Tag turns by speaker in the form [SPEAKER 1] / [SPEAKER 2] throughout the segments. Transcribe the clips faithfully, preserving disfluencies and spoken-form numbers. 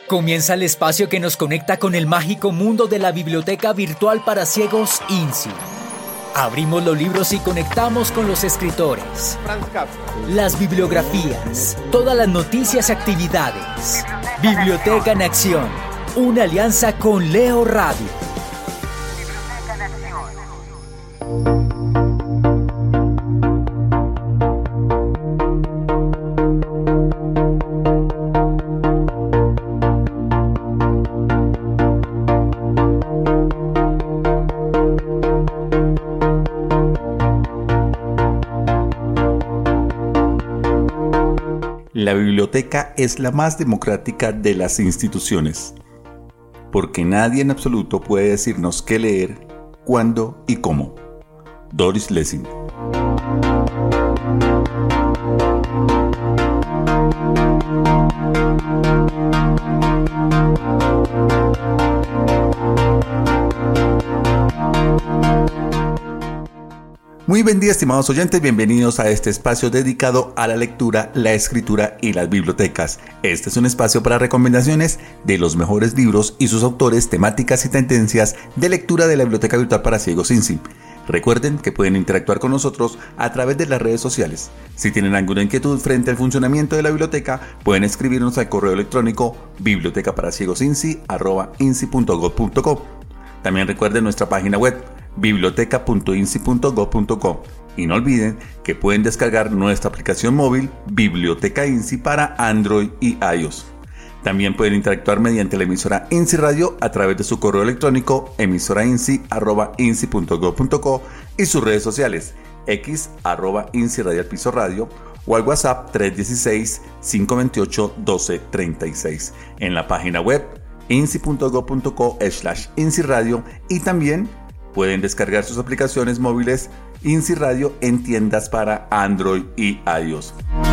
[SPEAKER 1] Comienza el espacio que nos conecta con el mágico mundo de la biblioteca virtual para ciegos INSI. Abrimos los libros y conectamos con los escritores, las bibliografías, todas las noticias y actividades. Biblioteca en Acción, una alianza con Leo Radio.
[SPEAKER 2] Biblioteca en Acción.
[SPEAKER 3] La biblioteca es la más democrática de las instituciones, porque nadie en absoluto puede decirnos qué leer, cuándo y cómo. Doris Lessing. Muy buen día, estimados oyentes, bienvenidos a este espacio dedicado a la lectura, la escritura y las bibliotecas. Este es un espacio para recomendaciones de los mejores libros y sus autores, temáticas y tendencias de lectura de la Biblioteca Virtual para Ciegos INSI. Recuerden que pueden interactuar con nosotros a través de las redes sociales. Si tienen alguna inquietud frente al funcionamiento de la biblioteca, pueden escribirnos al correo electrónico biblioteca para ciegos insi arroba insi punto gob punto co. También recuerden nuestra página web biblioteca punto insi punto gob punto co y no olviden que pueden descargar nuestra aplicación móvil Biblioteca INSI para Android y iOS. También pueden interactuar mediante la emisora INSI Radio a través de su correo electrónico emisora insi arroba insi punto gob punto co y sus redes sociales x arroba insi radial piso radio o al WhatsApp tres uno seis, cinco dos ocho, uno dos tres seis. En la página web insi punto gob punto co slash insi radio y también pueden descargar sus aplicaciones móviles INSI Radio en tiendas para Android y iOS.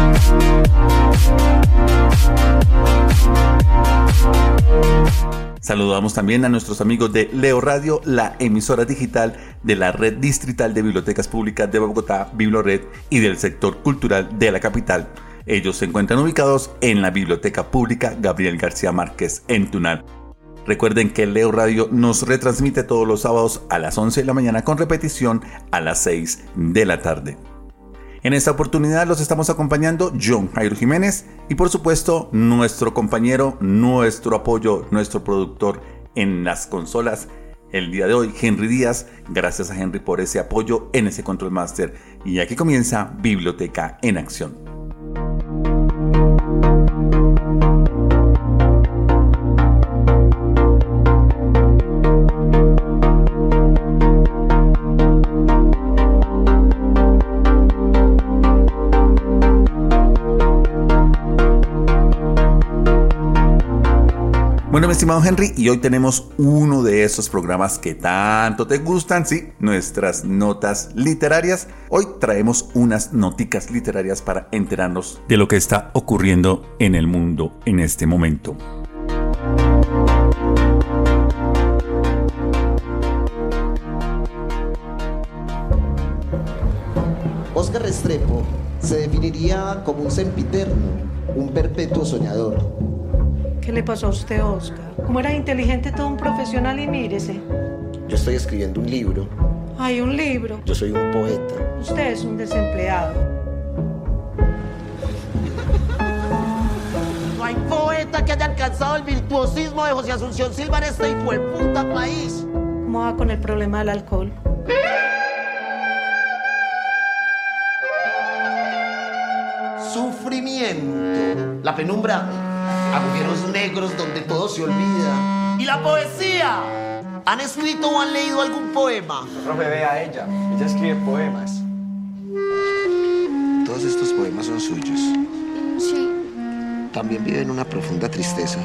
[SPEAKER 3] Saludamos también a nuestros amigos de Leo Radio, la emisora digital de la Red Distrital de Bibliotecas Públicas de Bogotá, Biblored, y del sector cultural de la capital. Ellos se encuentran ubicados en la Biblioteca Pública Gabriel García Márquez, en Tunal. Recuerden que Leo Radio nos retransmite todos los sábados a las once de la mañana con repetición a las seis de la tarde. En esta oportunidad los estamos acompañando John Jairo Jiménez y por supuesto nuestro compañero, nuestro apoyo, nuestro productor en las consolas el día de hoy, Henry Díaz. Gracias a Henry por ese apoyo en ese Control Master. Y aquí comienza Biblioteca en Acción. Bueno, mi estimado Henry, y hoy tenemos uno de esos programas que tanto te gustan, sí, nuestras notas literarias. Hoy traemos unas noticas literarias para enterarnos de lo que está ocurriendo en el mundo en este momento.
[SPEAKER 4] Óscar Restrepo se definiría como un sempiterno, un perpetuo soñador.
[SPEAKER 5] ¿Qué le pasó a usted, Óscar? Como era inteligente, todo un profesional y mírese.
[SPEAKER 4] Yo estoy escribiendo un libro.
[SPEAKER 5] Hay un libro.
[SPEAKER 4] Yo soy un poeta.
[SPEAKER 5] Usted es un desempleado.
[SPEAKER 6] No hay poeta que haya alcanzado el virtuosismo de José Asunción Silva en este hijo de puta país.
[SPEAKER 5] ¿Cómo va con el problema del alcohol?
[SPEAKER 6] Sufrimiento. La penumbra. Agujeros negros donde todo se olvida. ¿Y la poesía? ¿Han escrito o han leído algún poema?
[SPEAKER 7] Profe, vea a ella. Ella escribe poemas.
[SPEAKER 4] Todos estos poemas son suyos.
[SPEAKER 8] Sí.
[SPEAKER 4] También vive en una profunda tristeza.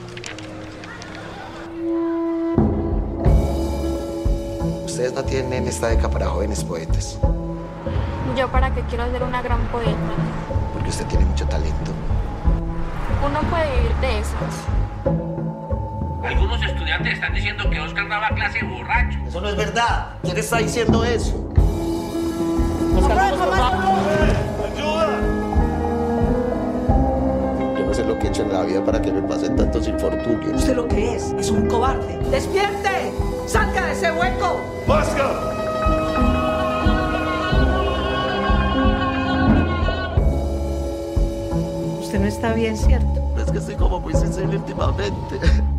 [SPEAKER 4] Ustedes no tienen esta beca para jóvenes poetas.
[SPEAKER 8] ¿Yo para qué quiero ser una gran poeta?
[SPEAKER 4] Porque usted tiene mucho talento.
[SPEAKER 8] Uno puede vivir de esas.
[SPEAKER 9] Algunos estudiantes están diciendo que Óscar daba clase borracho.
[SPEAKER 6] Eso no es verdad. ¿Quién está diciendo eso?
[SPEAKER 4] Yo no sé lo que he hecho hecho en la vida para que me pasen tantos infortunios.
[SPEAKER 5] Usted lo que es, es un cobarde. ¡Despierte! ¡Salga de ese hueco!
[SPEAKER 10] ¡Oscar!
[SPEAKER 5] Usted no está bien, ¿cierto?
[SPEAKER 6] Es que estoy como muy sensible últimamente.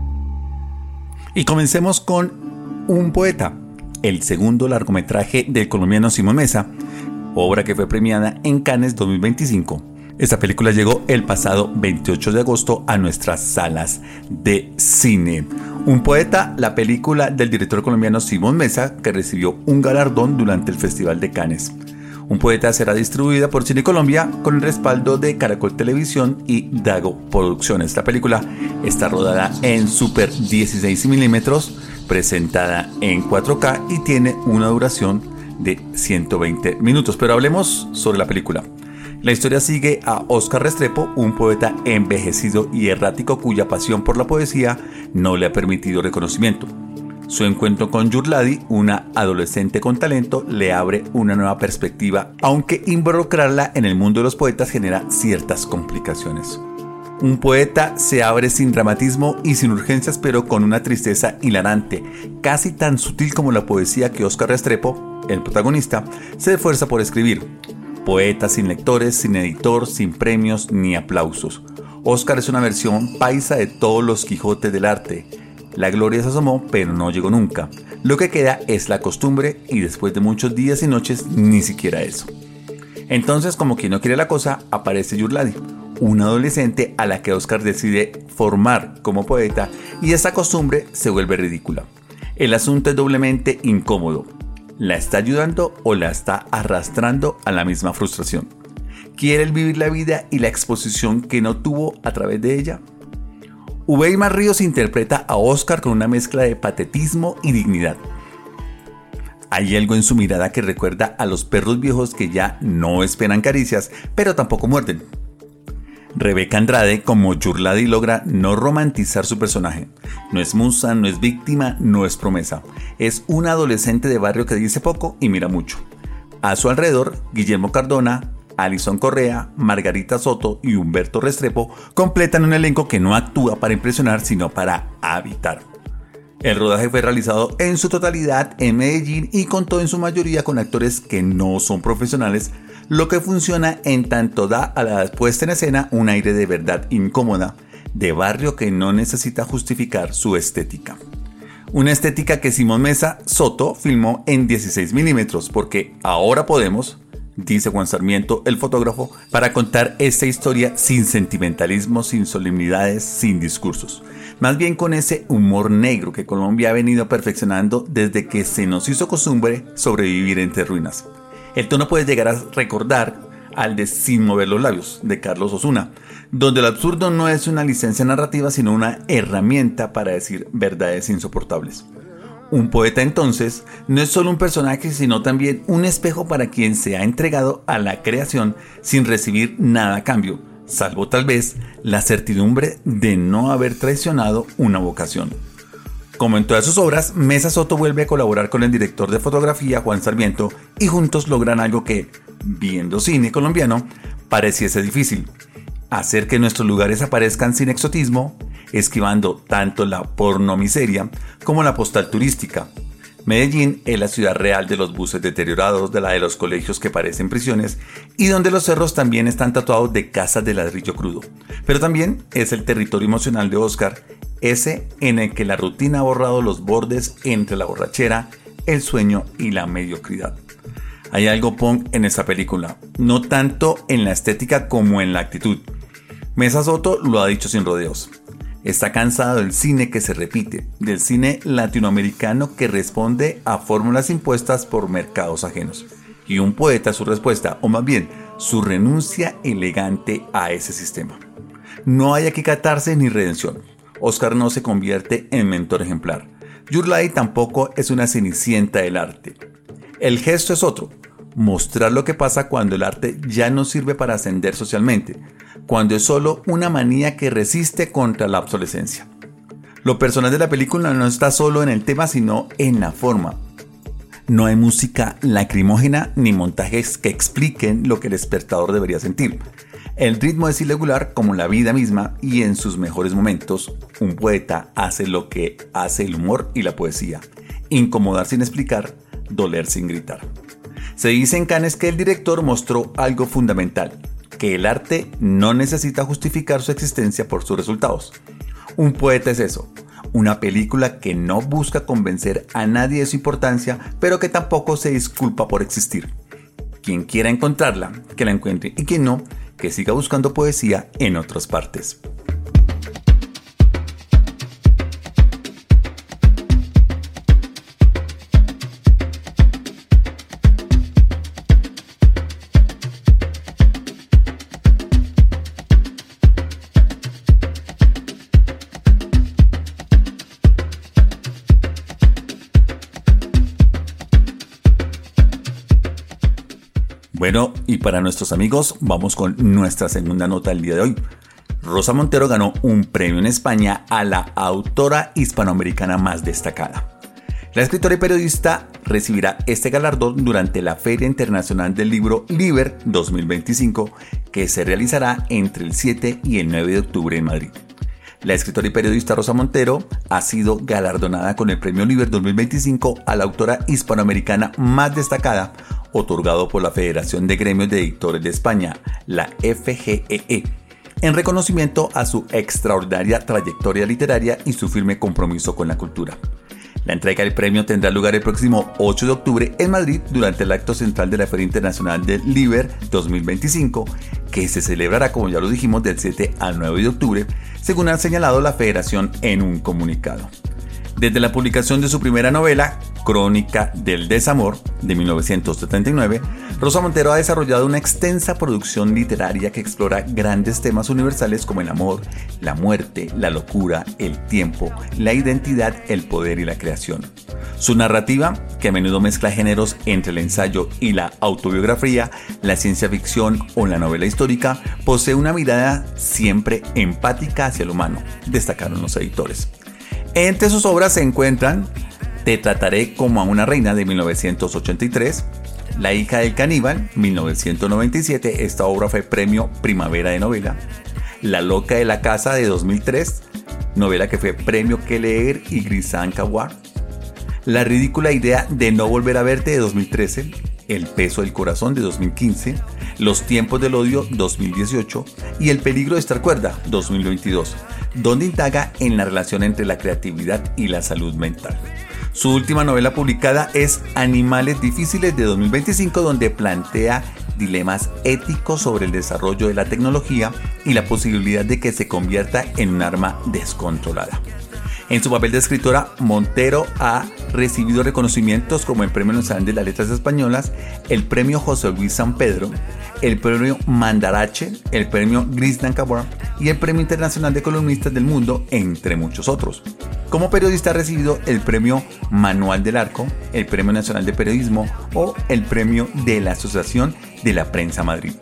[SPEAKER 3] Y comencemos con Un poeta, el segundo largometraje del colombiano Simón Mesa, obra que fue premiada en Cannes dos mil veinticinco. Esta película llegó el pasado veintiocho de agosto a nuestras salas de cine. Un poeta, la película del director colombiano Simón Mesa, que recibió un galardón durante el Festival de Cannes. Un poeta será distribuida por Cine Colombia con el respaldo de Caracol Televisión y Dago Producciones. Esta película está rodada en Super dieciséis milímetros, presentada en cuatro K y tiene una duración de ciento veinte minutos. Pero hablemos sobre la película. La historia sigue a Óscar Restrepo, un poeta envejecido y errático cuya pasión por la poesía no le ha permitido reconocimiento. Su encuentro con Yurladi, una adolescente con talento, le abre una nueva perspectiva, aunque involucrarla en el mundo de los poetas genera ciertas complicaciones. Un poeta se abre sin dramatismo y sin urgencias, pero con una tristeza hilarante, casi tan sutil como la poesía que Óscar Restrepo, el protagonista, se esfuerza por escribir. Poeta sin lectores, sin editor, sin premios ni aplausos. Óscar es una versión paisa de todos los Quijotes del arte. La gloria se asomó, pero no llegó nunca. Lo que queda es la costumbre y después de muchos días y noches, ni siquiera eso. Entonces, como quien no quiere la cosa, aparece Yurladi, una adolescente a la que Óscar decide formar como poeta y esa costumbre se vuelve ridícula. El asunto es doblemente incómodo. ¿La está ayudando o la está arrastrando a la misma frustración? ¿Quiere él vivir la vida y la exposición que no tuvo a través de ella? Uweima Ríos interpreta a Óscar con una mezcla de patetismo y dignidad. Hay algo en su mirada que recuerda a los perros viejos que ya no esperan caricias, pero tampoco muerden. Rebeca Andrade, como Yurladi, logra no romantizar su personaje. No es musa, no es víctima, no es promesa. Es una adolescente de barrio que dice poco y mira mucho. A su alrededor, Guillermo Cardona, Alison Correa, Margarita Soto y Humberto Restrepo completan un elenco que no actúa para impresionar, sino para habitar. El rodaje fue realizado en su totalidad en Medellín y contó en su mayoría con actores que no son profesionales, lo que funciona en tanto da a la puesta en escena un aire de verdad incómoda, de barrio que no necesita justificar su estética. Una estética que Simón Mesa Soto filmó en dieciséis milímetros, porque ahora podemos, dice Juan Sarmiento, el fotógrafo, para contar esta historia sin sentimentalismo, sin solemnidades, sin discursos. Más bien con ese humor negro que Colombia ha venido perfeccionando desde que se nos hizo costumbre sobrevivir entre ruinas. El tono puede llegar a recordar al de Sin mover los labios, de Carlos Osuna, donde el absurdo no es una licencia narrativa, sino una herramienta para decir verdades insoportables. Un poeta, entonces, no es solo un personaje, sino también un espejo para quien se ha entregado a la creación sin recibir nada a cambio, salvo tal vez la certidumbre de no haber traicionado una vocación. Como en todas sus obras, Mesa Soto vuelve a colaborar con el director de fotografía Juan Sarmiento y juntos logran algo que, viendo cine colombiano, pareciese difícil: hacer que nuestros lugares aparezcan sin exotismo, esquivando tanto la pornomiseria como la postal turística. Medellín es la ciudad real de los buses deteriorados, de la de los colegios que parecen prisiones y donde los cerros también están tatuados de casas de ladrillo crudo. Pero también es el territorio emocional de Óscar, ese en el que la rutina ha borrado los bordes entre la borrachera, el sueño y la mediocridad. Hay algo punk en esta película, no tanto en la estética como en la actitud. Mesa Soto lo ha dicho sin rodeos. Está cansado del cine que se repite, del cine latinoamericano que responde a fórmulas impuestas por mercados ajenos. Y un poeta su respuesta, o más bien, su renuncia elegante a ese sistema. No hay aquí catarse ni redención. Óscar no se convierte en mentor ejemplar. Yurladi tampoco es una cenicienta del arte. El gesto es otro: mostrar lo que pasa cuando el arte ya no sirve para ascender socialmente, cuando es solo una manía que resiste contra la obsolescencia. Lo personal de la película no está solo en el tema, sino en la forma. No hay música lacrimógena ni montajes que expliquen lo que el espectador debería sentir. El ritmo es irregular como la vida misma y en sus mejores momentos, un poeta hace lo que hace el humor y la poesía: incomodar sin explicar, doler sin gritar. Se dice en Cannes que el director mostró algo fundamental, que el arte no necesita justificar su existencia por sus resultados. Un poeta es eso, una película que no busca convencer a nadie de su importancia, pero que tampoco se disculpa por existir. Quien quiera encontrarla, que la encuentre, y quien no, que siga buscando poesía en otras partes. Bueno, y para nuestros amigos, vamos con nuestra segunda nota del día de hoy. Rosa Montero ganó un premio en España a la autora hispanoamericana más destacada. La escritora y periodista recibirá este galardón durante la Feria Internacional del Libro Liber dos mil veinticinco, que se realizará entre el siete y el nueve de octubre en Madrid. La escritora y periodista Rosa Montero ha sido galardonada con el Premio Liber dos mil veinticinco a la autora hispanoamericana más destacada, otorgado por la Federación de Gremios de Editores de España, la F G E E, en reconocimiento a su extraordinaria trayectoria literaria y su firme compromiso con la cultura. La entrega del premio tendrá lugar el próximo ocho de octubre en Madrid durante el acto central de la Feria Internacional del Liber dos mil veinticinco, que se celebrará, como ya lo dijimos, del siete al nueve de octubre, según ha señalado la Federación en un comunicado. Desde la publicación de su primera novela, Crónica del Desamor, de mil novecientos setenta y nueve, Rosa Montero ha desarrollado una extensa producción literaria que explora grandes temas universales como el amor, la muerte, la locura, el tiempo, la identidad, el poder y la creación. Su narrativa, que a menudo mezcla géneros entre el ensayo y la autobiografía, la ciencia ficción o la novela histórica, posee una mirada siempre empática hacia el humano, destacaron los editores. Entre sus obras se encuentran Te trataré como a una reina, de mil novecientos ochenta y tres, La hija del caníbal, mil novecientos noventa y siete, esta obra fue premio Primavera de novela, La loca de la casa, de dos mil tres, novela que fue premio Que leer y Grisant Award, La ridícula idea de no volver a verte, de dos mil trece, El peso del corazón, de dos mil quince, Los tiempos del odio, dos mil dieciocho, y El peligro de estar cuerda, dos mil veintidós, donde indaga en la relación entre la creatividad y la salud mental. Su última novela publicada es Animales difíciles, de dos mil veinticinco, donde plantea dilemas éticos sobre el desarrollo de la tecnología y la posibilidad de que se convierta en un arma descontrolada. En su papel de escritora, Montero ha recibido reconocimientos como el Premio Nacional de las Letras Españolas, el Premio José Luis San Pedro, el Premio Mandarache, el Premio Grisant Award y el Premio Internacional de Columnistas del Mundo, entre muchos otros. Como periodista ha recibido el Premio Manual del Arco, el Premio Nacional de Periodismo o el Premio de la Asociación de la Prensa Madrid.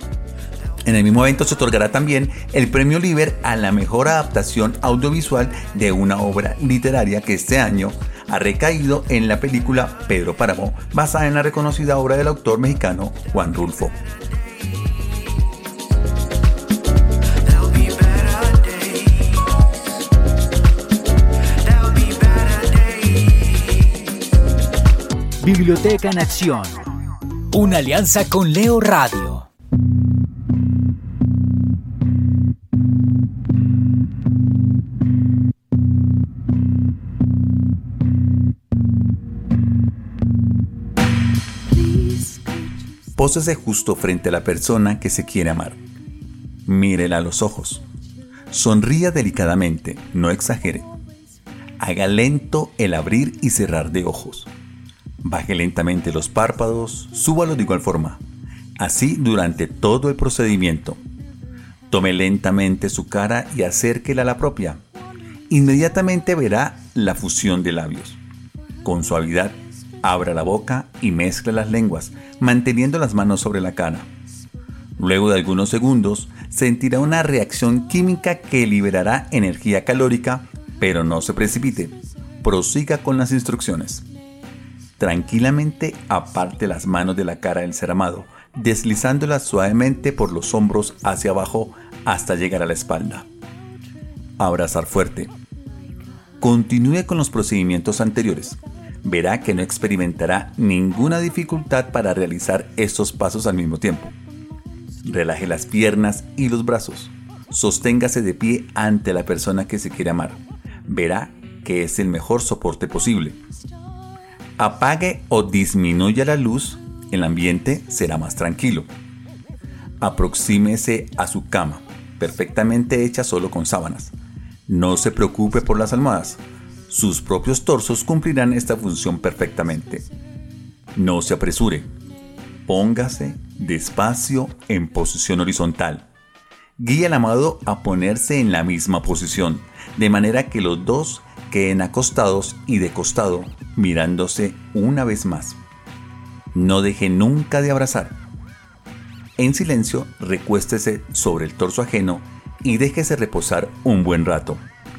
[SPEAKER 3] En el mismo evento se otorgará también el Premio Liber a la mejor adaptación audiovisual de una obra literaria, que este año ha recaído en la película Pedro Páramo, basada en la reconocida obra del autor mexicano Juan Rulfo.
[SPEAKER 1] Biblioteca en Acción, una alianza con Leo Radio.
[SPEAKER 3] Pósese justo frente a la persona que se quiere amar. Mírela a los ojos. Sonría delicadamente, no exagere. Haga lento el abrir y cerrar de ojos. Baje lentamente los párpados, súbalos de igual forma. Así durante todo el procedimiento. Tome lentamente su cara y acérquela a la propia. Inmediatamente verá la fusión de labios. Con suavidad, abra la boca y mezcle las lenguas, manteniendo las manos sobre la cara. Luego de algunos segundos, sentirá una reacción química que liberará energía calórica, pero no se precipite. Prosiga con las instrucciones. Tranquilamente aparte las manos de la cara del ser amado, deslizándolas suavemente por los hombros hacia abajo hasta llegar a la espalda. Abrazar fuerte. Continúe con los procedimientos anteriores. Verá que no experimentará ninguna dificultad para realizar estos pasos al mismo tiempo. Relaje las piernas y los brazos. Sosténgase de pie ante la persona que se quiere amar. Verá que es el mejor soporte posible. Apague o disminuya la luz, el ambiente será más tranquilo. Aproxímese a su cama, perfectamente hecha solo con sábanas. No se preocupe por las almohadas. Sus propios torsos cumplirán esta función perfectamente. No se apresure. Póngase despacio en posición horizontal. Guíe al amado a ponerse en la misma posición, de manera que los dos queden acostados y de costado, mirándose una vez más. No deje nunca de abrazar. En silencio, recuéstese sobre el torso ajeno y déjese reposar un buen rato.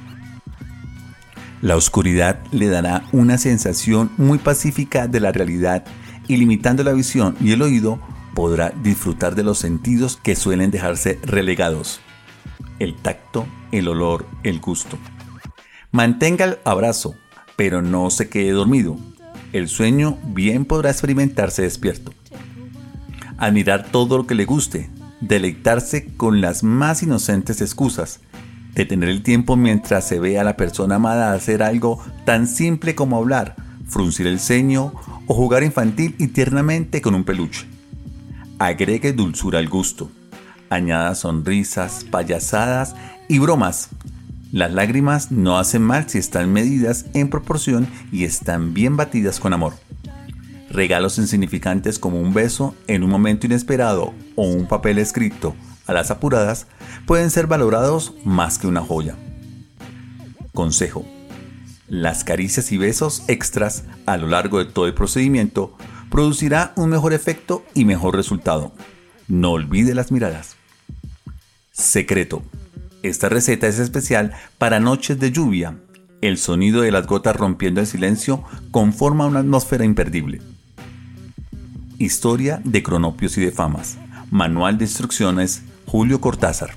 [SPEAKER 3] La oscuridad le dará una sensación muy pacífica de la realidad y, limitando la visión y el oído, podrá disfrutar de los sentidos que suelen dejarse relegados: el tacto, el olor, el gusto. Mantenga el abrazo, pero no se quede dormido. El sueño bien podrá experimentarse despierto. Admirar todo lo que le guste, deleitarse con las más inocentes excusas, detener el tiempo mientras se ve a la persona amada hacer algo tan simple como hablar, fruncir el ceño o jugar infantil y tiernamente con un peluche. Agregue dulzura al gusto. Añada sonrisas, payasadas y bromas. Las lágrimas no hacen mal si están medidas en proporción y están bien batidas con amor. Regalos insignificantes como un beso en un momento inesperado o un papel escrito a las apuradas pueden ser valorados más que una joya. Consejo: las caricias y besos extras a lo largo de todo el procedimiento producirá un mejor efecto y mejor resultado. No olvide las miradas. Secreto: esta receta es especial para noches de lluvia. El sonido de las gotas rompiendo el silencio conforma una atmósfera imperdible. Historia de cronopios y de famas. Manual de instrucciones Julio Cortázar.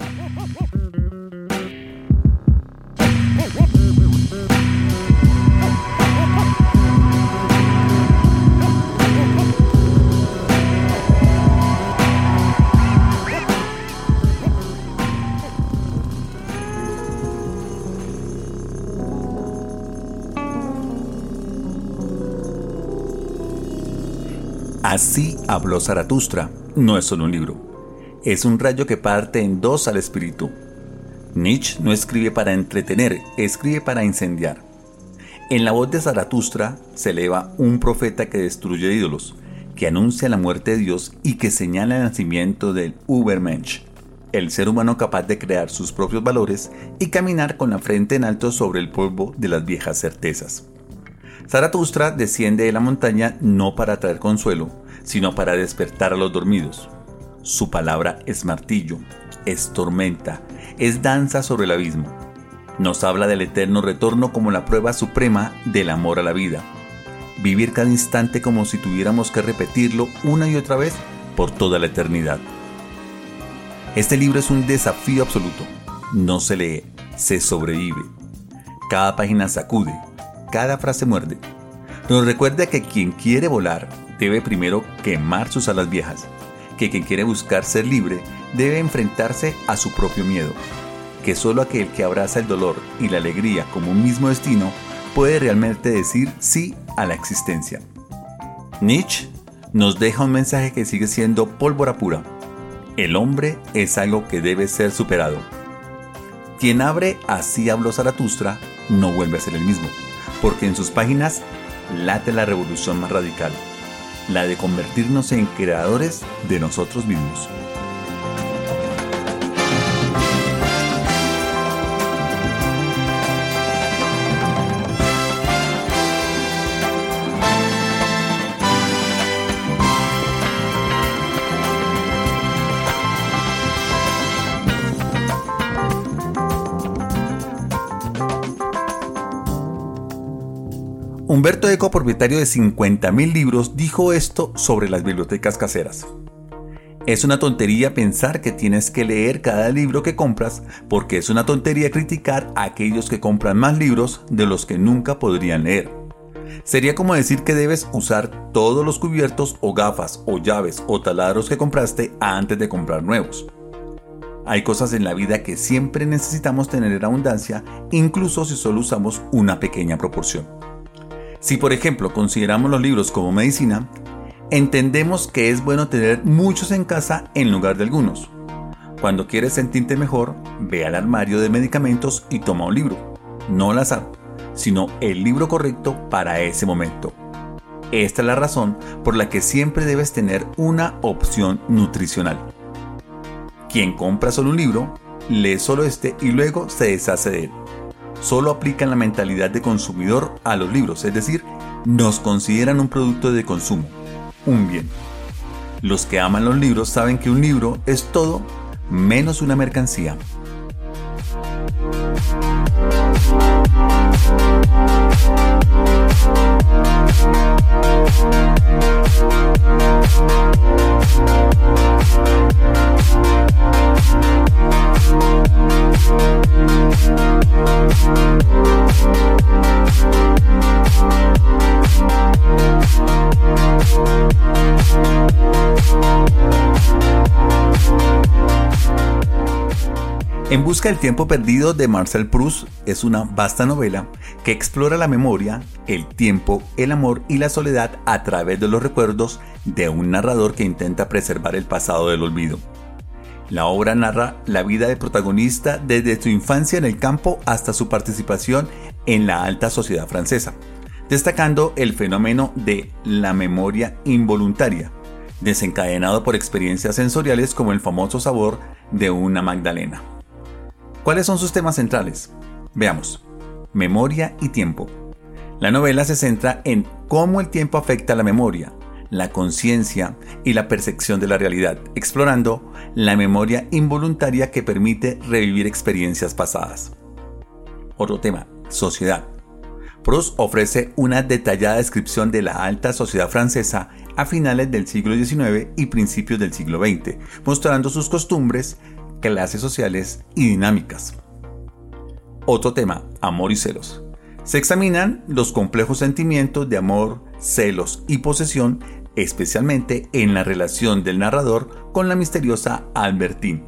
[SPEAKER 3] Así habló Zaratustra no es solo un libro, es un rayo que parte en dos al espíritu. Nietzsche no escribe para entretener, escribe para incendiar. En la voz de Zaratustra se eleva un profeta que destruye ídolos, que anuncia la muerte de Dios y que señala el nacimiento del Übermensch, el ser humano capaz de crear sus propios valores y caminar con la frente en alto sobre el polvo de las viejas certezas. Zaratustra desciende de la montaña no para traer consuelo, sino para despertar a los dormidos. Su palabra es martillo, es tormenta, es danza sobre el abismo. Nos habla del eterno retorno como la prueba suprema del amor a la vida. Vivir cada instante como si tuviéramos que repetirlo una y otra vez por toda la eternidad. Este libro es un desafío absoluto. No se lee, se sobrevive. Cada página sacude, cada frase muerde. Nos recuerda que quien quiere volar debe primero quemar sus alas viejas, que quien quiere buscar ser libre debe enfrentarse a su propio miedo, que solo aquel que abraza el dolor y la alegría como un mismo destino puede realmente decir sí a la existencia. Nietzsche nos deja un mensaje que sigue siendo pólvora pura. El hombre es algo que debe ser superado. Quien abre Así habló Zaratustra no vuelve a ser el mismo, porque en sus páginas late la revolución más radical, la de convertirnos en creadores de nosotros mismos. Humberto Eco, propietario de cincuenta mil libros, dijo esto sobre las bibliotecas caseras. Es una tontería pensar que tienes que leer cada libro que compras, porque es una tontería criticar a aquellos que compran más libros de los que nunca podrían leer. Sería como decir que debes usar todos los cubiertos o gafas o llaves o taladros que compraste antes de comprar nuevos. Hay cosas en la vida que siempre necesitamos tener en abundancia, incluso si solo usamos una pequeña proporción. Si por ejemplo consideramos los libros como medicina, entendemos que es bueno tener muchos en casa en lugar de algunos. Cuando quieres sentirte mejor, ve al armario de medicamentos y toma un libro, no al azar, sino el libro correcto para ese momento. Esta es la razón por la que siempre debes tener una opción nutricional. Quien compra solo un libro, lee solo este y luego se deshace de él. Solo aplican la mentalidad de consumidor a los libros, es decir, nos consideran un producto de consumo, un bien. Los que aman los libros saben que un libro es todo menos una mercancía. En busca del tiempo perdido de Marcel Proust es una vasta novela que explora la memoria, el tiempo, el amor y la soledad a través de los recuerdos de un narrador que intenta preservar el pasado del olvido. La obra narra la vida del protagonista desde su infancia en el campo hasta su participación en la alta sociedad francesa, destacando el fenómeno de la memoria involuntaria, desencadenado por experiencias sensoriales como el famoso sabor de una magdalena. ¿Cuáles son sus temas centrales? Veamos. Memoria y tiempo. La novela se centra en cómo el tiempo afecta la memoria, la conciencia y la percepción de la realidad, explorando la memoria involuntaria que permite revivir experiencias pasadas. Otro tema, sociedad. Proust ofrece una detallada descripción de la alta sociedad francesa a finales del siglo diecinueve y principios del siglo veinte, mostrando sus costumbres, clases sociales y dinámicas. Otro tema, amor y celos. Se examinan los complejos sentimientos de amor, celos y posesión, especialmente en la relación del narrador con la misteriosa Albertine.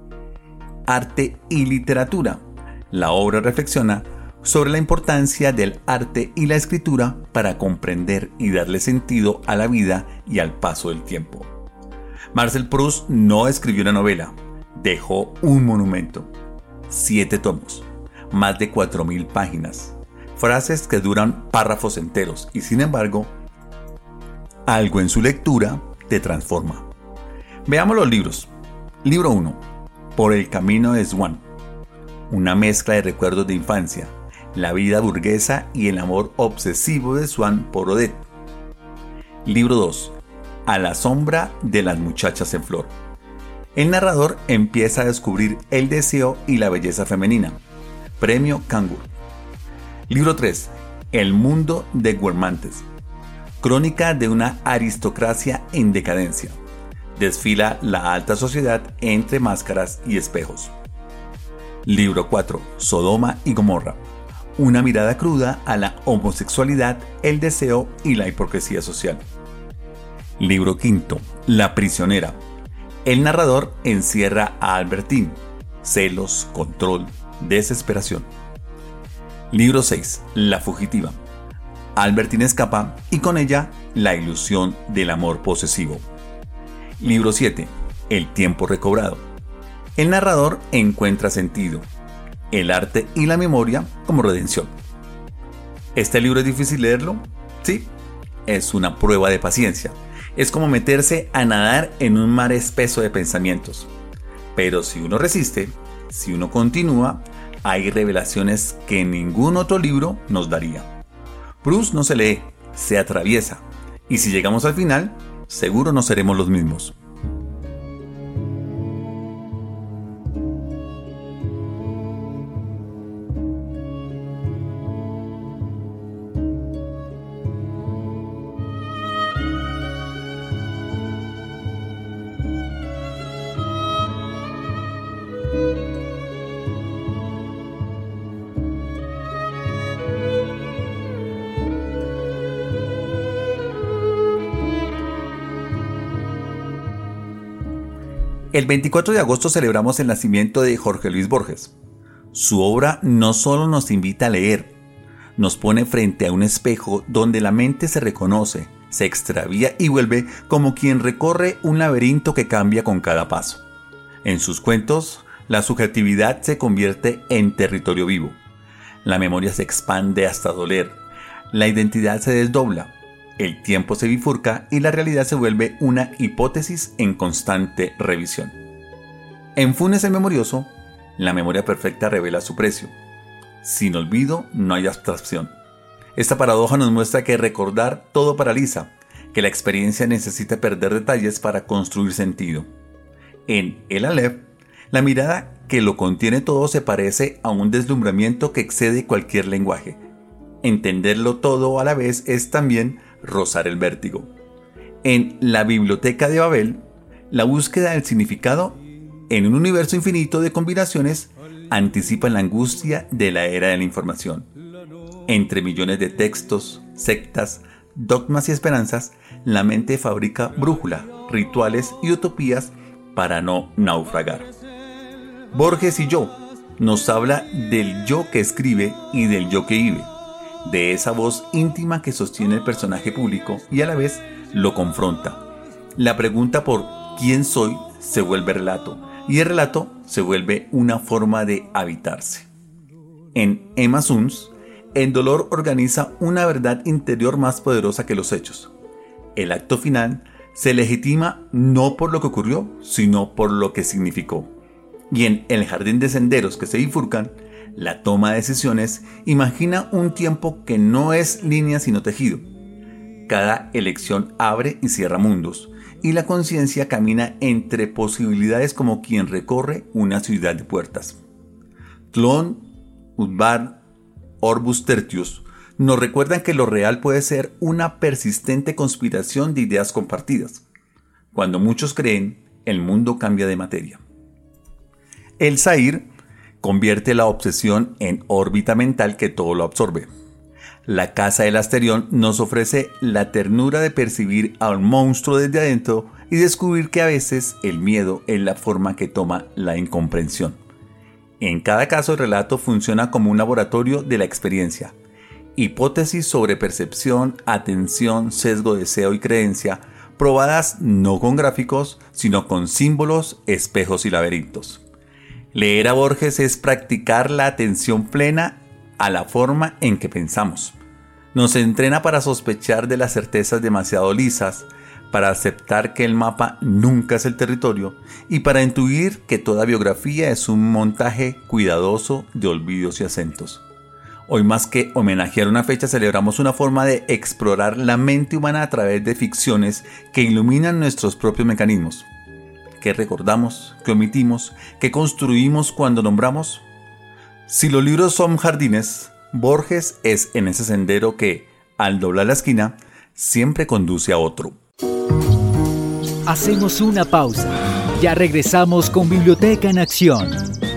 [SPEAKER 3] Arte y literatura. La obra reflexiona sobre la importancia del arte y la escritura para comprender y darle sentido a la vida y al paso del tiempo. Marcel Proust no escribió una novela, dejó un monumento, siete tomos, más de cuatro mil páginas, frases que duran párrafos enteros y sin embargo, algo en su lectura te transforma. Veamos los libros. Libro uno. Por el camino de Swann. Una mezcla de recuerdos de infancia, la vida burguesa y el amor obsesivo de Swann por Odette. Libro dos. A la sombra de las muchachas en flor. El narrador empieza a descubrir el deseo y la belleza femenina. Premio Kangur. Libro tres. El mundo de Guermantes. Crónica de una aristocracia en decadencia. Desfila la alta sociedad entre máscaras y espejos. Libro cuatro. Sodoma y Gomorra. Una mirada cruda a la homosexualidad, el deseo y la hipocresía social. Libro quinto. La prisionera. El narrador encierra a Albertine. Celos, control, desesperación. Libro seis. La fugitiva. Albertine escapa y con ella la ilusión del amor posesivo. Libro siete. El tiempo recobrado. El narrador encuentra sentido, el arte y la memoria como redención. ¿Este libro es difícil leerlo? Sí, es una prueba de paciencia. Es como meterse a nadar en un mar espeso de pensamientos. Pero si uno resiste, si uno continúa, hay revelaciones que ningún otro libro nos daría. Proust no se lee, se atraviesa. Y si llegamos al final, seguro no seremos los mismos. El veinticuatro de agosto celebramos el nacimiento de Jorge Luis Borges. Su obra no solo nos invita a leer, nos pone frente a un espejo donde la mente se reconoce, se extravía y vuelve como quien recorre un laberinto que cambia con cada paso. En sus cuentos, la subjetividad se convierte en territorio vivo. La memoria se expande hasta doler. La identidad se desdobla. El tiempo se bifurca y la realidad se vuelve una hipótesis en constante revisión. En Funes el Memorioso, la memoria perfecta revela su precio. Sin olvido no hay abstracción. Esta paradoja nos muestra que recordar todo paraliza, que la experiencia necesita perder detalles para construir sentido. En El Aleph, la mirada que lo contiene todo se parece a un deslumbramiento que excede cualquier lenguaje. Entenderlo todo a la vez es también rozar el vértigo. En La Biblioteca de Babel, la búsqueda del significado en un universo infinito de combinaciones anticipa la angustia de la era de la información. Entre millones de textos, sectas, dogmas y esperanzas, la mente fabrica brújula, rituales y utopías para no naufragar. Borges y yo nos habla del yo que escribe y del yo que vive, de esa voz íntima que sostiene el personaje público y a la vez lo confronta. La pregunta por quién soy se vuelve relato y el relato se vuelve una forma de habitarse. En Emma Suns, el dolor organiza una verdad interior más poderosa que los hechos. El acto final se legitima no por lo que ocurrió, sino por lo que significó. Y en El jardín de senderos que se bifurcan, la toma de decisiones imagina un tiempo que no es línea sino tejido. Cada elección abre y cierra mundos, y la conciencia camina entre posibilidades como quien recorre una ciudad de puertas. Tlön, Udvar, Orbus Tertius nos recuerdan que lo real puede ser una persistente conspiración de ideas compartidas. Cuando muchos creen, el mundo cambia de materia. El Zahir convierte la obsesión en órbita mental que todo lo absorbe. La casa del Asterión nos ofrece la ternura de percibir a un monstruo desde adentro y descubrir que a veces el miedo es la forma que toma la incomprensión. En cada caso el relato funciona como un laboratorio de la experiencia. Hipótesis sobre percepción, atención, sesgo, deseo y creencia, probadas no con gráficos, sino con símbolos, espejos y laberintos. Leer a Borges es practicar la atención plena a la forma en que pensamos. Nos entrena para sospechar de las certezas demasiado lisas, para aceptar que el mapa nunca es el territorio y para intuir que toda biografía es un montaje cuidadoso de olvidos y acentos. Hoy más que homenajear una fecha, celebramos una forma de explorar la mente humana a través de ficciones que iluminan nuestros propios mecanismos. ¿Qué recordamos? ¿Qué omitimos? ¿Qué construimos cuando nombramos? Si los libros son jardines, Borges es en ese sendero que, al doblar la esquina, siempre conduce a otro.
[SPEAKER 1] Hacemos una pausa. Ya regresamos con Biblioteca en Acción.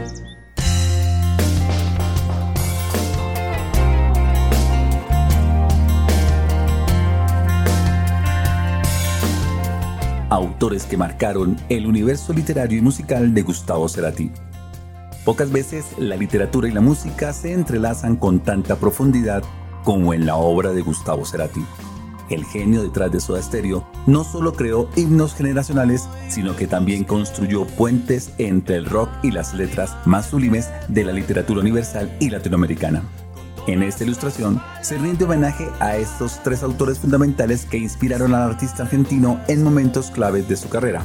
[SPEAKER 3] Autores que marcaron el universo literario y musical de Gustavo Cerati. Pocas veces la literatura y la música se entrelazan con tanta profundidad como en la obra de Gustavo Cerati. El genio detrás de Soda Stereo no solo creó himnos generacionales, sino que también construyó puentes entre el rock y las letras más sublimes de la literatura universal y latinoamericana. En esta ilustración se rinde homenaje a estos tres autores fundamentales que inspiraron al artista argentino en momentos claves de su carrera.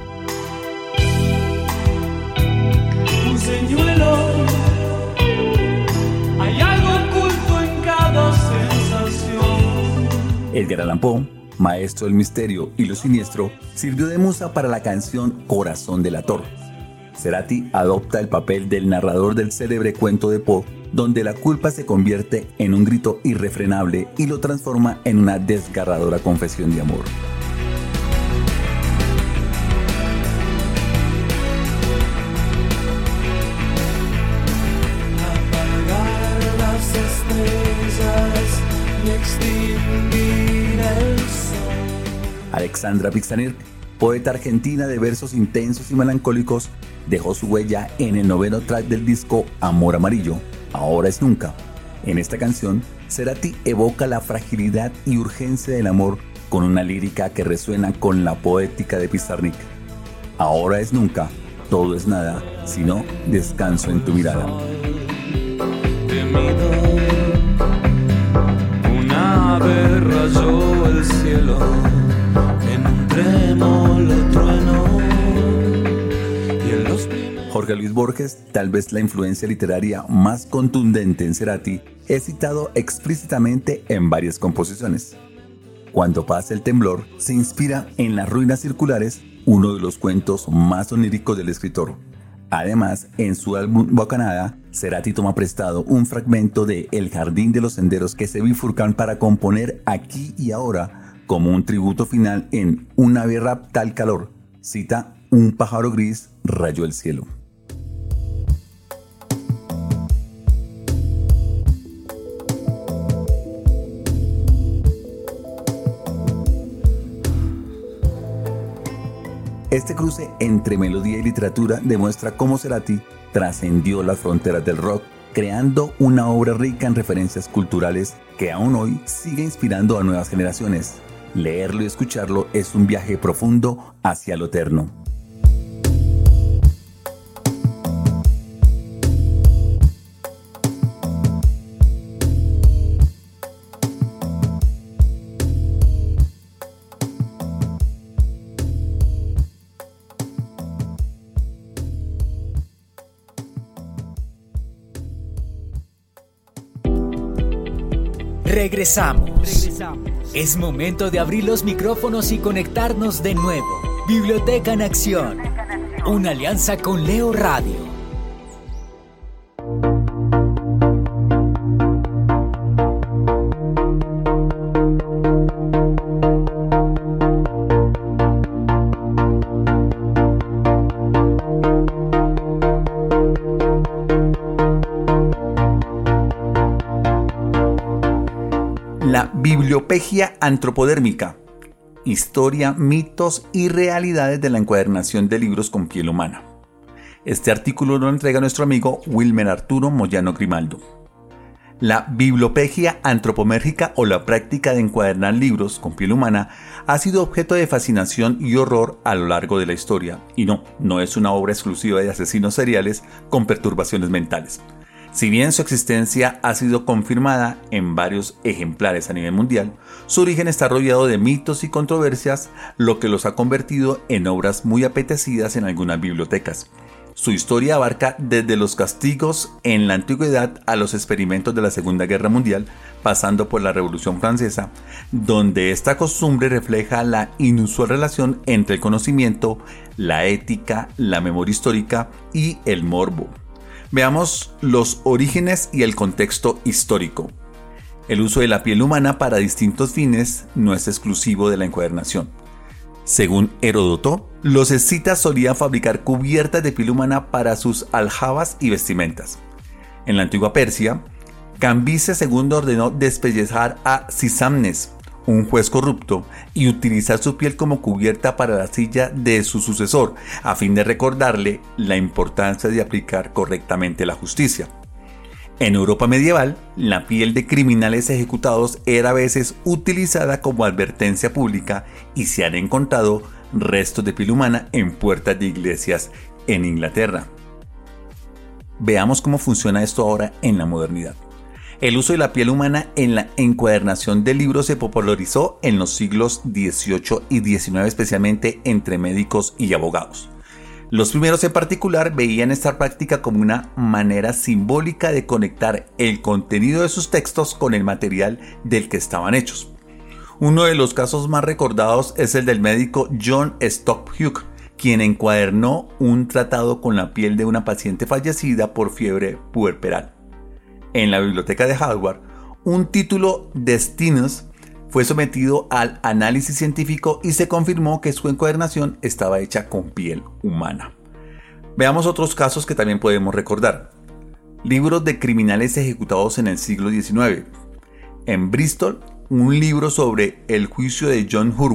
[SPEAKER 10] Un señuelo, hay algo oculto en cada sensación.
[SPEAKER 3] Edgar Allan Poe, maestro del misterio y lo siniestro, sirvió de musa para la canción Corazón delator. Cerati adopta el papel del narrador del célebre cuento de Poe, donde la culpa se convierte en un grito irrefrenable y lo transforma en una desgarradora confesión de amor.
[SPEAKER 10] Apagar las estrellas y extinguir el sol.
[SPEAKER 3] Alexandra Pixanir poeta argentina de versos intensos y melancólicos, dejó su huella en el noveno track del disco Amor Amarillo, Ahora es Nunca. En esta canción, Cerati evoca la fragilidad y urgencia del amor con una lírica que resuena con la poética de Pizarnik. Ahora es nunca, todo es nada, sino descanso en tu mirada.
[SPEAKER 10] Una vez rayó el cielo en un trémolo trueno y en los...
[SPEAKER 3] Jorge Luis Borges, tal vez la influencia literaria más contundente en Cerati, es citado explícitamente en varias composiciones. Cuando pasa el temblor, se inspira en Las ruinas circulares, uno de los cuentos más oníricos del escritor. Además, en su álbum Bocanada, Cerati toma prestado un fragmento de El jardín de los senderos que se bifurcan para componer Aquí y Ahora como un tributo final en Una ave rapta al calor. Cita: un pájaro gris rayó el cielo. Este cruce entre melodía y literatura demuestra cómo Cerati trascendió las fronteras del rock, creando una obra rica en referencias culturales que aún hoy sigue inspirando a nuevas generaciones. Leerlo y escucharlo es un viaje profundo hacia lo eterno.
[SPEAKER 1] Regresamos. Regresamos. Es momento de abrir los micrófonos y conectarnos de nuevo. Biblioteca en Acción. Una alianza con Leo Radio.
[SPEAKER 3] La bibliopegia antropodérmica, historia, mitos y realidades de la encuadernación de libros con piel humana. Este artículo lo entrega nuestro amigo Wilmer Arturo Moyano Grimaldo. La bibliopegia antropomérgica o la práctica de encuadernar libros con piel humana ha sido objeto de fascinación y horror a lo largo de la historia, y no, no es una obra exclusiva de asesinos seriales con perturbaciones mentales. Si bien su existencia ha sido confirmada en varios ejemplares a nivel mundial, su origen está rodeado de mitos y controversias, lo que los ha convertido en obras muy apetecidas en algunas bibliotecas. Su historia abarca desde los castigos en la antigüedad a los experimentos de la Segunda Guerra Mundial, pasando por la Revolución Francesa, donde esta costumbre refleja la inusual relación entre el conocimiento, la ética, la memoria histórica y el morbo. Veamos los orígenes y el contexto histórico. El uso de la piel humana para distintos fines no es exclusivo de la encuadernación. Según Heródoto, los escitas solían fabricar cubiertas de piel humana para sus aljabas y vestimentas. En la antigua Persia, Cambises segundo ordenó despellejar a Sisamnes, un juez corrupto, y utilizar su piel como cubierta para la silla de su sucesor, a fin de recordarle la importancia de aplicar correctamente la justicia. En Europa medieval, la piel de criminales ejecutados era a veces utilizada como advertencia pública y se han encontrado restos de piel humana en puertas de iglesias en Inglaterra. Veamos cómo funciona esto ahora en la modernidad. El uso de la piel humana en la encuadernación de libros se popularizó en los siglos dieciocho y diecinueve, especialmente entre médicos y abogados. Los primeros en particular veían esta práctica como una manera simbólica de conectar el contenido de sus textos con el material del que estaban hechos. Uno de los casos más recordados es el del médico John Stophuck, quien encuadernó un tratado con la piel de una paciente fallecida por fiebre puerperal. En la biblioteca de Harvard, un título Destinus fue sometido al análisis científico y se confirmó que su encuadernación estaba hecha con piel humana. Veamos otros casos que también podemos recordar. Libros de criminales ejecutados en el siglo diecinueve. En Bristol, un libro sobre el juicio de John Hurwood,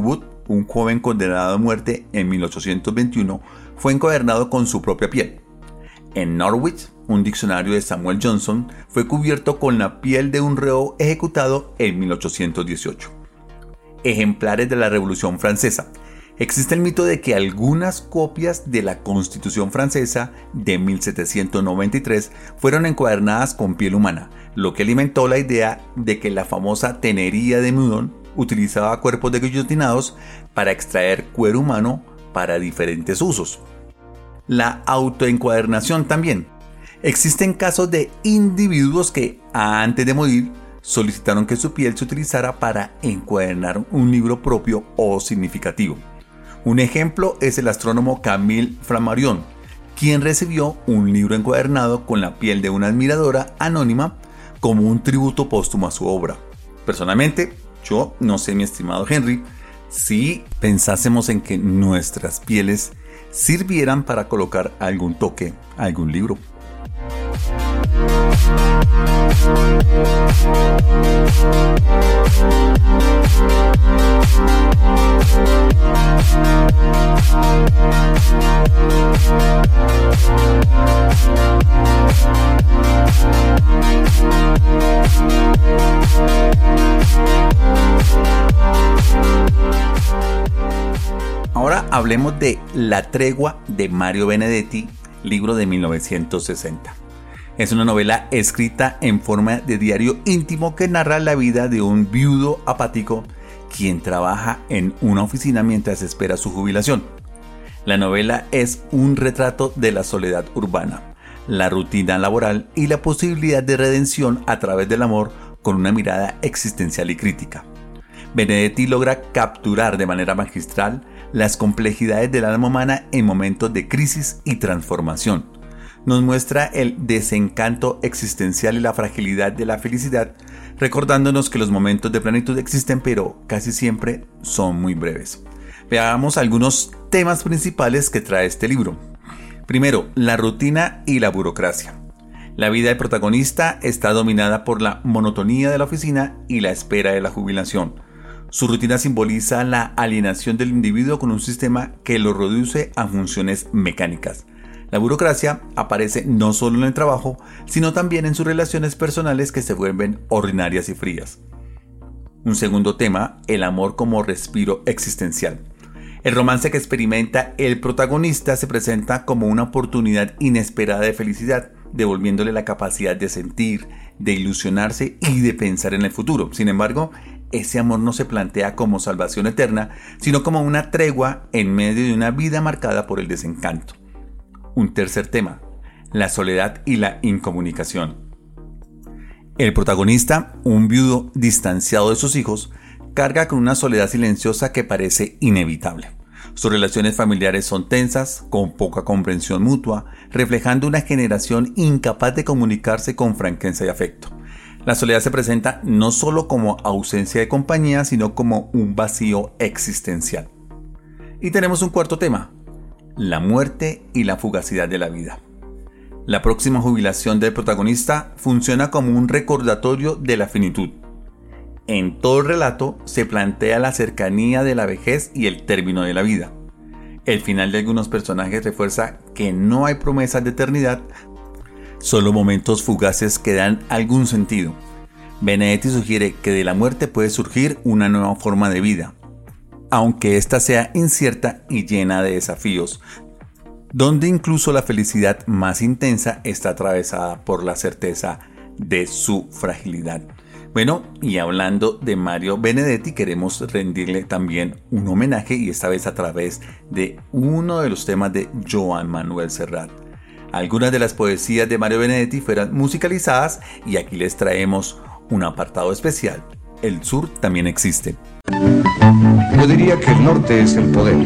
[SPEAKER 3] un joven condenado a muerte en mil ochocientos veintiuno, fue encuadernado con su propia piel. En Norwich, un diccionario de Samuel Johnson fue cubierto con la piel de un reo ejecutado en mil ochocientos dieciocho. Ejemplares de la Revolución Francesa. Existe el mito de que algunas copias de la Constitución francesa de mil setecientos noventa y tres fueron encuadernadas con piel humana, lo que alimentó la idea de que la famosa tenería de Meudon utilizaba cuerpos de guillotinados para extraer cuero humano para diferentes usos. La autoencuadernación también. Existen casos de individuos que, antes de morir, solicitaron que su piel se utilizara para encuadernar un libro propio o significativo. Un ejemplo es el astrónomo Camille Flammarion, quien recibió un libro encuadernado con la piel de una admiradora anónima como un tributo póstumo a su obra. Personalmente, yo no sé, mi estimado Henry, si pensásemos en que nuestras pieles sirvieran para colocar algún toque a algún libro. Ahora hablemos de La tregua de Mario Benedetti, libro de mil novecientos sesenta. Es una novela escrita en forma de diario íntimo que narra la vida de un viudo apático quien trabaja en una oficina mientras espera su jubilación. La novela es un retrato de la soledad urbana, la rutina laboral y la posibilidad de redención a través del amor con una mirada existencial y crítica. Benedetti logra capturar de manera magistral las complejidades del alma humana en momentos de crisis y transformación. Nos muestra el desencanto existencial y la fragilidad de la felicidad, recordándonos que los momentos de plenitud existen, pero casi siempre son muy breves. Veamos algunos temas principales que trae este libro. Primero, la rutina y la burocracia. La vida del protagonista está dominada por la monotonía de la oficina y la espera de la jubilación. Su rutina simboliza la alienación del individuo con un sistema que lo reduce a funciones mecánicas. La burocracia aparece no solo en el trabajo, sino también en sus relaciones personales que se vuelven ordinarias y frías. Un segundo tema, el amor como respiro existencial. El romance que experimenta el protagonista se presenta como una oportunidad inesperada de felicidad, devolviéndole la capacidad de sentir, de ilusionarse y de pensar en el futuro. Sin embargo, ese amor no se plantea como salvación eterna, sino como una tregua en medio de una vida marcada por el desencanto. Un tercer tema, la soledad y la incomunicación. El protagonista, un viudo distanciado de sus hijos, carga con una soledad silenciosa que parece inevitable. Sus relaciones familiares son tensas, con poca comprensión mutua, reflejando una generación incapaz de comunicarse con franqueza y afecto. La soledad se presenta no solo como ausencia de compañía, sino como un vacío existencial. Y tenemos un cuarto tema, la muerte y la fugacidad de la vida. La próxima jubilación del protagonista funciona como un recordatorio de la finitud. En todo el relato se plantea la cercanía de la vejez y el término de la vida. El final de algunos personajes refuerza que no hay promesas de eternidad, solo momentos fugaces que dan algún sentido. Benedetti sugiere que de la muerte puede surgir una nueva forma de vida, aunque ésta sea incierta y llena de desafíos, donde incluso la felicidad más intensa está atravesada por la certeza de su fragilidad. Bueno, y hablando de Mario Benedetti, queremos rendirle también un homenaje, y esta vez a través de uno de los temas de Joan Manuel Serrat. Algunas de las poesías de Mario Benedetti fueron musicalizadas y aquí les traemos un apartado especial. El sur también existe.
[SPEAKER 11] Yo diría que el norte es el poder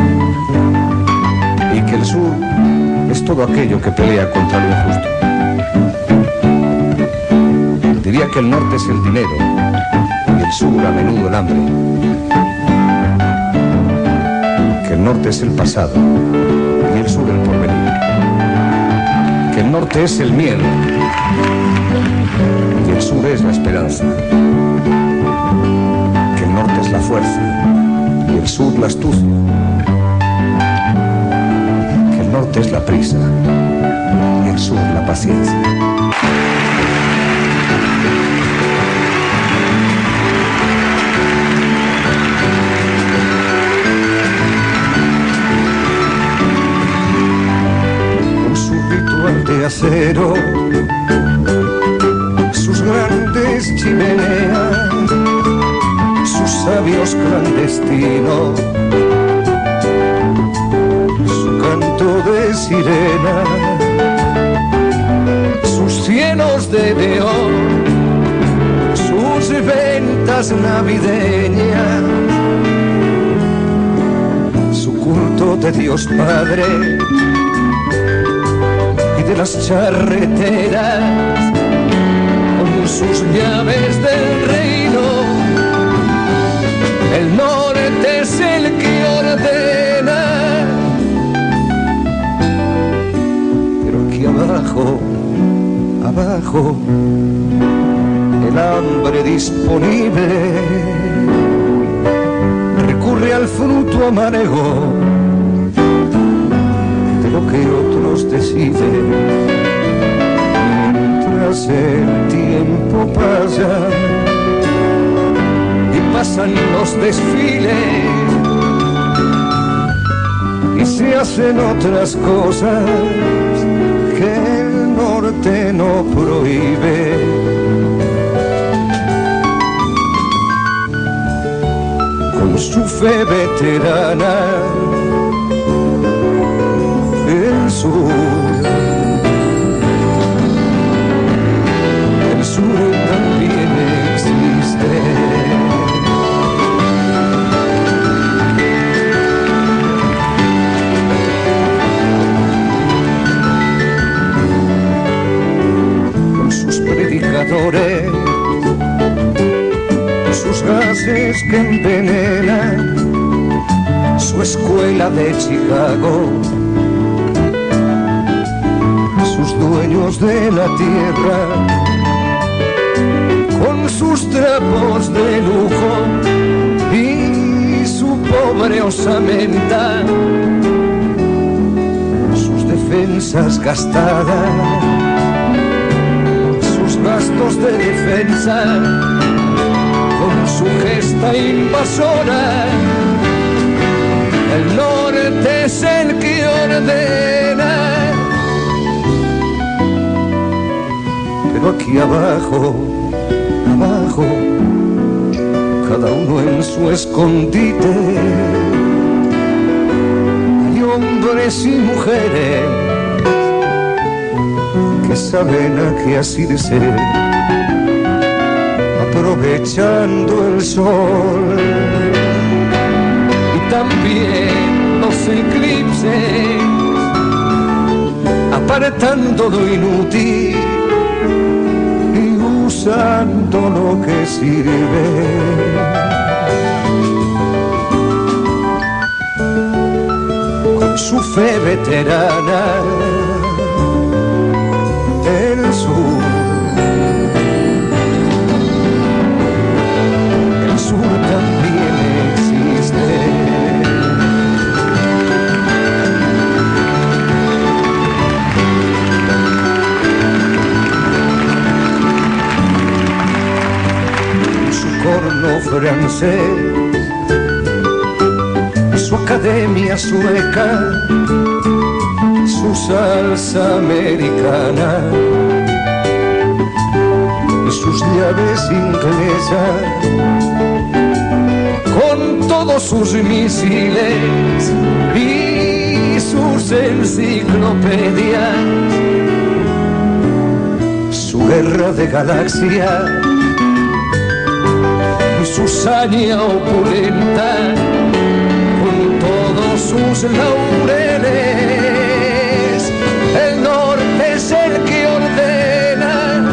[SPEAKER 11] y que el sur es todo aquello que pelea contra lo injusto. Diría que el norte es el dinero y el sur a menudo el hambre. Que el norte es el pasado y el sur el porvenir. Que el norte es el miedo y el sur es la esperanza. Que el norte es la fuerza y el sur la astucia, que el norte es la prisa y el sur la paciencia. Con su ritual de acero, sus grandes chimeneas, sus sabios clandestinos, su canto de sirena, sus cielos de neón, sus ventas navideñas, su culto de Dios Padre y de las charreteras, con sus llaves del reino. El norte es el que ordena, pero aquí abajo, abajo, el hambre disponible recurre al fruto amargo de lo que otros deciden. Mientras el tiempo pasa y pasan los desfiles y se hacen otras cosas que el norte no prohíbe. Con su fe veterana, el sur, el sur también existe. Con sus predicadores, sus gases que envenenan, su escuela de Chicago, sus dueños de la tierra, con sus trapos de lujo y su pobre osamenta, sus defensas gastadas, sus gastos de defensa, con su gesta invasora. El norte es el que ordena, pero aquí abajo, abajo, cada uno en su escondite, hay hombres y mujeres que saben a qué asirse, aprovechando el sol, y también los eclipses, apartando lo inútil y usando lo que sirve. Con su fe veterana, el sur, el sur también existe. Corno francés, su academia sueca, su salsa americana y sus llaves inglesas, con todos sus misiles y sus enciclopedias, su guerra de galaxias, su saña opulenta, con todos sus laureles. El norte es el que ordena,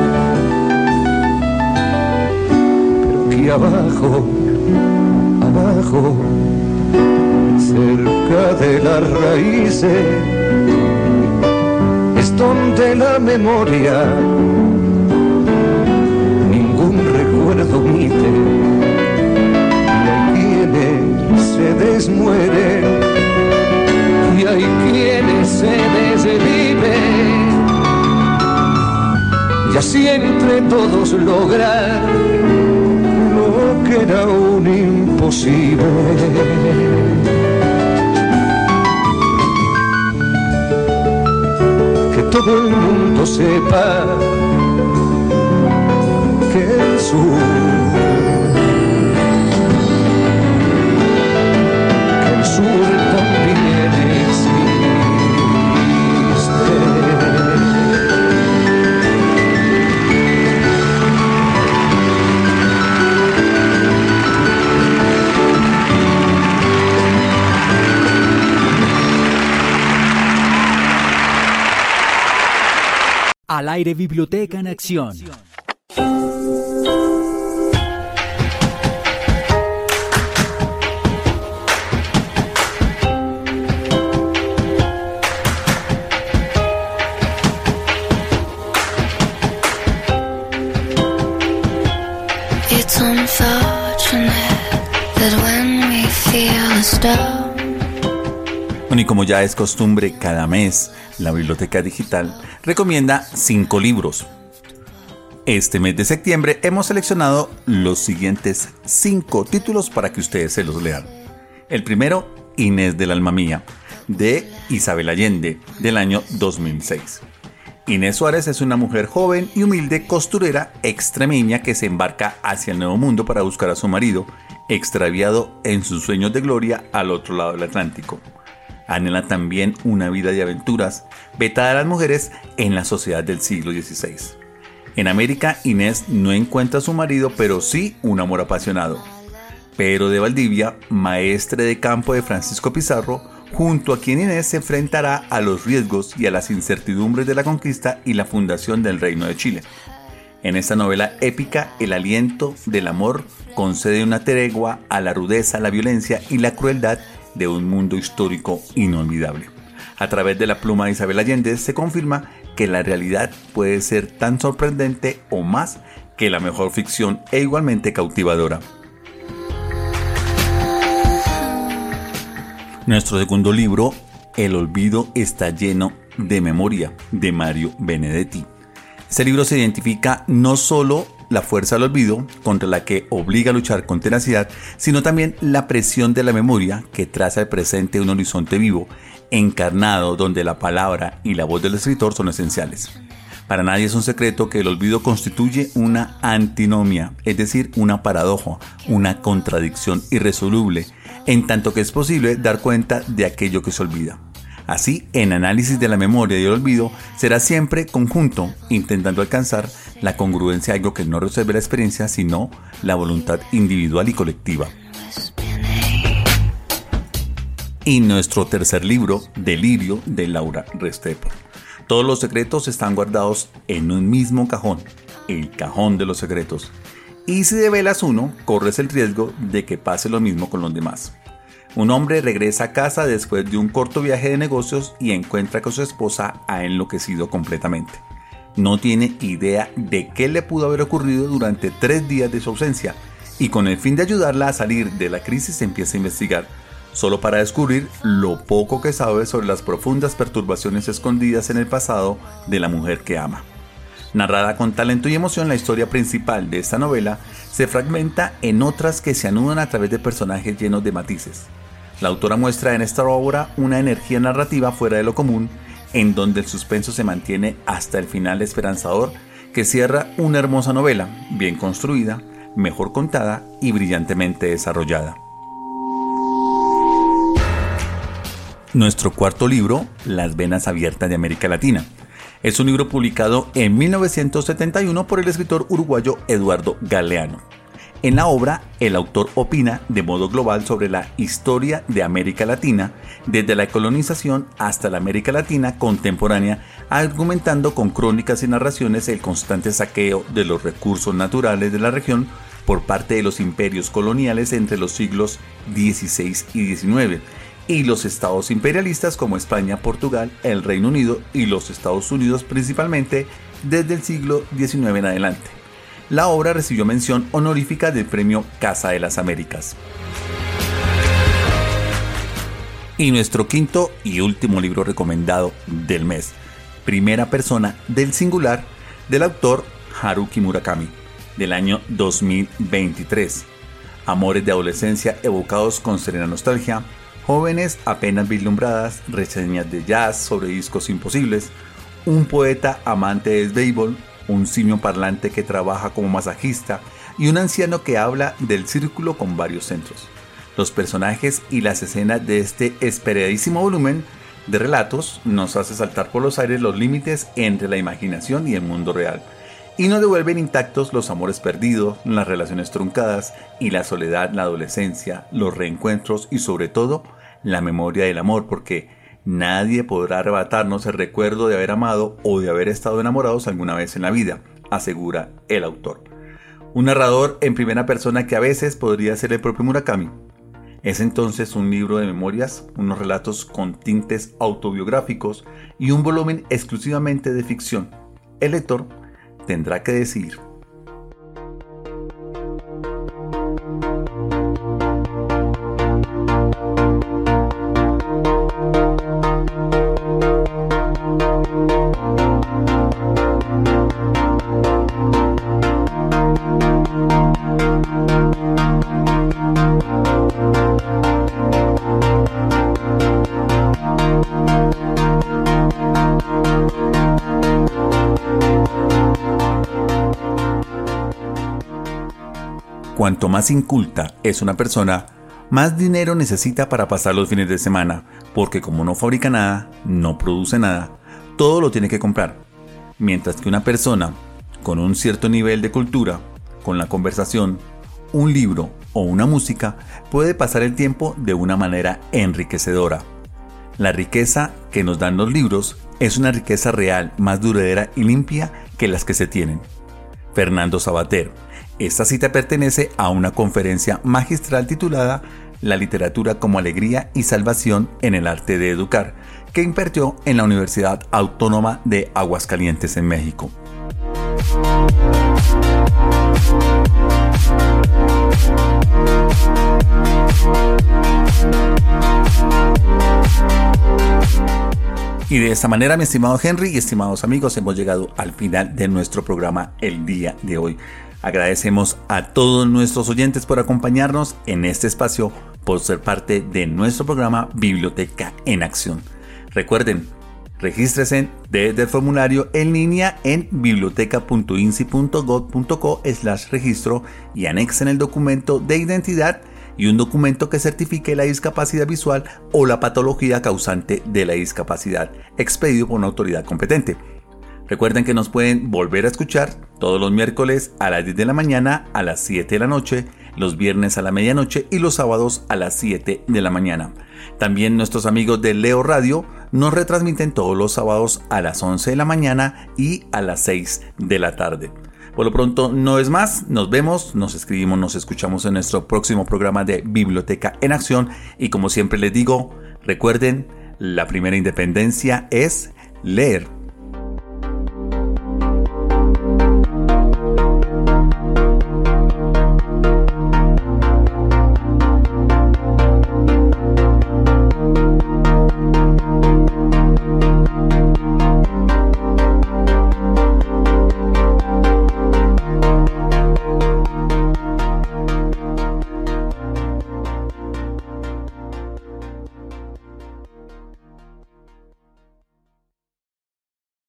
[SPEAKER 11] pero aquí abajo, abajo, cerca de las raíces, es donde la memoria ningún recuerdo omite, y hay quienes todos lograr lo que era un imposible. Que todo el mundo sepa que el sur, que el sur también existe.
[SPEAKER 1] Al aire, Biblioteca en Acción.
[SPEAKER 12] It's unfortunate that when we feel stuck.
[SPEAKER 3] Bueno, y como ya es costumbre, cada mes la Biblioteca Digital recomienda cinco libros. Este mes de septiembre hemos seleccionado los siguientes cinco títulos para que ustedes se los lean. El primero, Inés del alma mía, de Isabel Allende, del año dos mil seis. Inés Suárez es una mujer joven y humilde costurera extremeña que se embarca hacia el nuevo mundo para buscar a su marido, extraviado en sus sueños de gloria al otro lado del Atlántico. Anhela también una vida de aventuras, vetada a las mujeres en la sociedad del siglo dieciséis. En América, Inés no encuentra a su marido, pero sí un amor apasionado. Pedro de Valdivia, maestre de campo de Francisco Pizarro, junto a quien Inés se enfrentará a los riesgos y a las incertidumbres de la conquista y la fundación del Reino de Chile. En esta novela épica, el aliento del amor concede una tregua a la rudeza, la violencia y la crueldad de un mundo histórico inolvidable. A través de la pluma de Isabel Allende se confirma que la realidad puede ser tan sorprendente o más que la mejor ficción e igualmente cautivadora. Nuestro segundo libro, El olvido está lleno de memoria, de Mario Benedetti. Este libro se identifica no solo la fuerza del olvido, contra la que obliga a luchar con tenacidad, sino también la presión de la memoria que traza al presente un horizonte vivo, encarnado, donde la palabra y la voz del escritor son esenciales. Para nadie es un secreto que el olvido constituye una antinomia, es decir, una paradoja, una contradicción irresoluble, en tanto que es posible dar cuenta de aquello que se olvida. Así, en análisis de la memoria y el olvido, será siempre conjunto, intentando alcanzar la congruencia de algo que no resuelve la experiencia, sino la voluntad individual y colectiva. Y nuestro tercer libro, Delirio, de Laura Restrepo. Todos los secretos están guardados en un mismo cajón, el cajón de los secretos. Y si develas uno, corres el riesgo de que pase lo mismo con los demás. Un hombre regresa a casa después de un corto viaje de negocios y encuentra que su esposa ha enloquecido completamente. No tiene idea de qué le pudo haber ocurrido durante tres días de su ausencia y con el fin de ayudarla a salir de la crisis empieza a investigar, solo para descubrir lo poco que sabe sobre las profundas perturbaciones escondidas en el pasado de la mujer que ama. Narrada con talento y emoción, la historia principal de esta novela se fragmenta en otras que se anudan a través de personajes llenos de matices. La autora muestra en esta obra una energía narrativa fuera de lo común, en donde el suspenso se mantiene hasta el final esperanzador que cierra una hermosa novela, bien construida, mejor contada y brillantemente desarrollada. Nuestro cuarto libro, Las venas abiertas de América Latina. Es un libro publicado en mil novecientos setenta y uno por el escritor uruguayo Eduardo Galeano. En la obra, el autor opina de modo global sobre la historia de América Latina, desde la colonización hasta la América Latina contemporánea, argumentando con crónicas y narraciones el constante saqueo de los recursos naturales de la región por parte de los imperios coloniales entre los siglos dieciséis y diecinueve, y los estados imperialistas como España, Portugal, el Reino Unido y los Estados Unidos principalmente desde el siglo diecinueve en adelante. La obra recibió mención honorífica del premio Casa de las Américas. Y nuestro quinto y último libro recomendado del mes, Primera persona del singular, del autor Haruki Murakami, del año dos mil veintitrés. Amores de adolescencia evocados con serena nostalgia, jóvenes apenas vislumbradas, reseñas de jazz sobre discos imposibles, un poeta amante del béisbol, un simio parlante que trabaja como masajista y un anciano que habla del círculo con varios centros. Los personajes y las escenas de este esperadísimo volumen de relatos nos hace saltar por los aires los límites entre la imaginación y el mundo real, y nos devuelven intactos los amores perdidos, las relaciones truncadas y la soledad, la adolescencia, los reencuentros y sobre todo la memoria del amor, porque nadie podrá arrebatarnos el recuerdo de haber amado o de haber estado enamorados alguna vez en la vida, asegura el autor. Un narrador en primera persona que a veces podría ser el propio Murakami. Es entonces un libro de memorias, unos relatos con tintes autobiográficos y un volumen exclusivamente de ficción. El lector tendrá que decidir. Cuanto más inculta es una persona, más dinero necesita para pasar los fines de semana, porque como no fabrica nada, no produce nada, todo lo tiene que comprar. Mientras que una persona con un cierto nivel de cultura, con la conversación, un libro o una música, puede pasar el tiempo de una manera enriquecedora. La riqueza que nos dan los libros es una riqueza real, más duradera y limpia que las que se tienen. Fernando Sabater. Esta cita pertenece a una conferencia magistral titulada La literatura como alegría y salvación en el arte de educar, que impartió en la Universidad Autónoma de Aguascalientes en México. Y de esta manera, mi estimado Henry y estimados amigos, hemos llegado al final de nuestro programa el día de hoy. Agradecemos a todos nuestros oyentes por acompañarnos en este espacio, por ser parte de nuestro programa Biblioteca en Acción. Recuerden, regístrese desde el formulario en línea en biblioteca punto insi punto gob punto co slash registro y anexen el documento de identidad y un documento que certifique la discapacidad visual o la patología causante de la discapacidad, expedido por una autoridad competente. Recuerden que nos pueden volver a escuchar todos los miércoles a las diez de la mañana, a las siete de la noche, los viernes a la medianoche y los sábados a las siete de la mañana. También nuestros amigos de Leo Radio nos retransmiten todos los sábados a las once de la mañana y a las seis de la tarde. Por lo pronto no es más, nos vemos, nos escribimos, nos escuchamos en nuestro próximo programa de Biblioteca en Acción y como siempre les digo, recuerden, la primera independencia es leer.